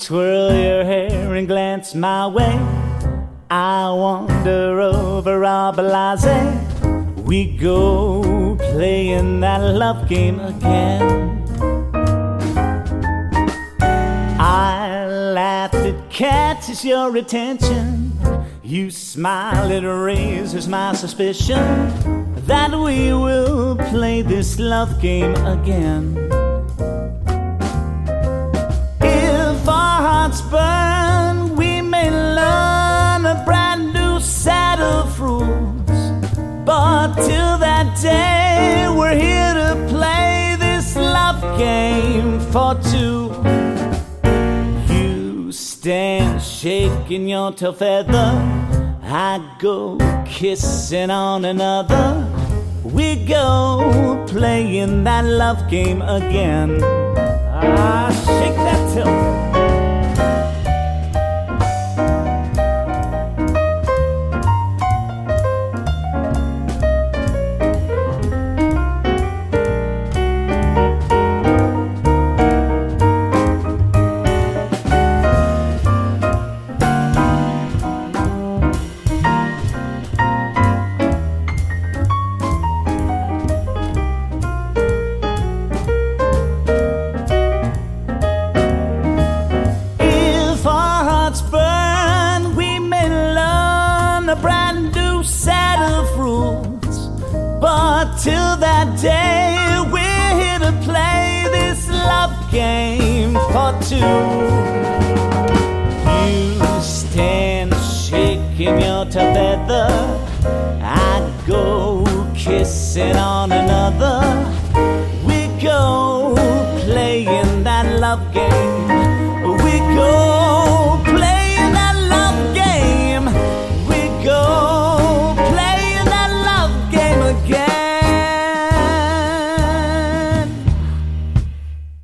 twirl your hair and glance my way. I wander over our Belize. We go playing that love game again. I laugh, it catches your attention. You smile, it raises my suspicion that we will play this love game again. If our hearts burn, we may learn a brand new set of rules. But till that day, we're here to play this love game for two. You stand shaking your tail feather, I go kissing on another. We go playing that love game again. Ah, shake that tail feather. Till that day, we're here to play this love game for two. You stand shaking your tail feather, I go kissing on another. We go playing that love game